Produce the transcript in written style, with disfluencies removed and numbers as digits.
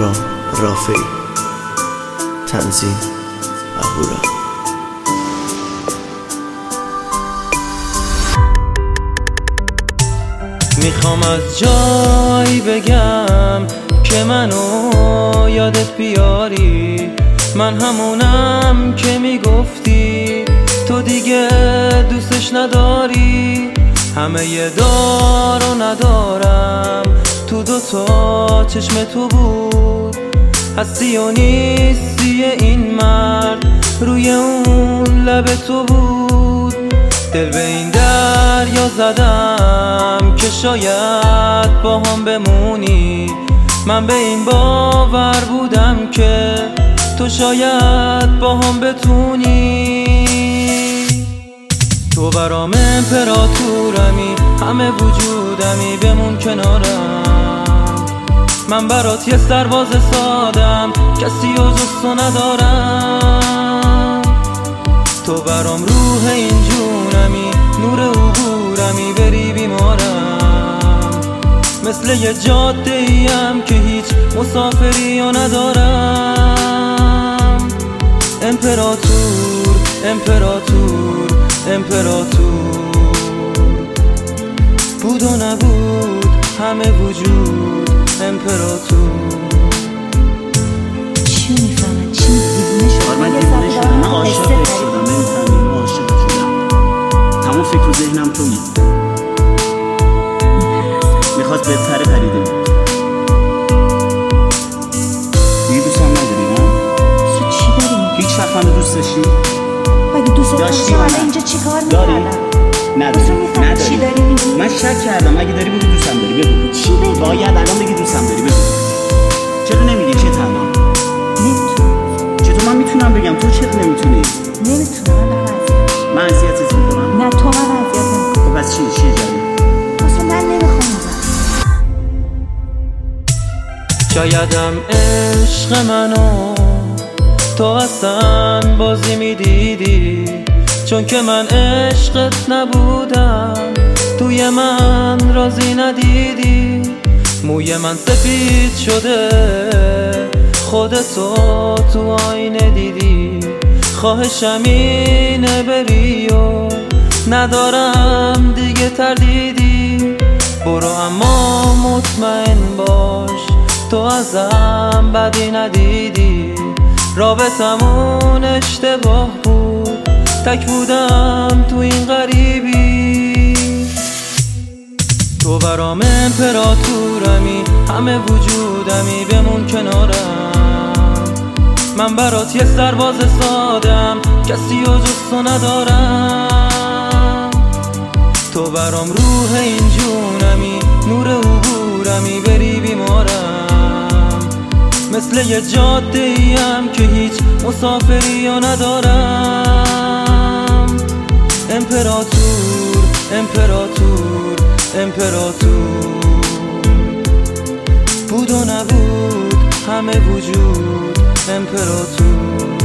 همراه رافعی، تنظیم اهورا. میخوام از جایی بگم که منو یادت بیاری، من همونم که میگفتی تو دیگه دوستش نداری. همه ی دارو ندارم تو دوتا چشم تو بود، هستی و نیستی این مرد روی اون لب تو بود. دل به این دریا زدم که شاید با هم بمونی، من به این باور بودم که تو شاید با هم بتونی. تو برام امپراتورمی، همه وجودمی، بمون کنارم. من برات یه سرباز سادم، کسی و جز تو ندارم. تو برام روح این جونمی، نور عبورمی، بری بیمارم. مثل یه جاده ایم که هیچ مسافری و ندارم. امپراتور امپراتور امپراتور، بود و نبود همه وجود امپراتور. چی میفهمن؟ چی دیوونه شدن؟ من دیوونه شدم، من عاشقت شدم، نمیفهمی؟ من عاشقت شدم، تمام فکر و ذهنم تویی. میخواست بهتره پریده بود. دیگه دوستم نداری نه؟ تو چی داری میگی؟ هیچ وقت منو دوست داشتی؟ مگه دوست داشتی داشتم یا الان نه؟ اینجا چی کار داری؟ میکردم؟ نداری؟ چی داری میگی؟ من شک کردم، اگه داری بگو دوستم داری، بگو. چی بگی؟ باید الان بگی دوستم داری، بگو. چرا نمیگی؟ چه الان؟ نمیتونم. چطور من میتونم بگم؟ تو چرا نمیتونی؟ نمیتونم. من اذیتت میکنم؟ نه تو من اذیت نمیکنم. خب پس چیه جدید؟ اصلا من نمیخوام. شایدم عشق منو تو اصلا بازی میدیدی، چون که من عشقت نبودم توی من رازی ندیدی. موی من سفید شده خودتو تو آینه دیدی، خواهشم اینه بری و ندارم دیگه تردیدی. برو اما مطمئن باش تو ازم بدی ندیدی، رابطمون اشتباه بود، تک بودم تو این غریبی. تو برام امپراتورمی، همه وجودمی، بمون کنارم. من برات یه سرباز سادم، کسی و جز تو ندارم. تو برام روح این جونمی، نور عبورمی، بری بیمارم. مثل یه جاده ایم که هیچ مسافری و ندارم. امپراتور امپراتور امپراتور، بود و نبود همه وجود امپراتور.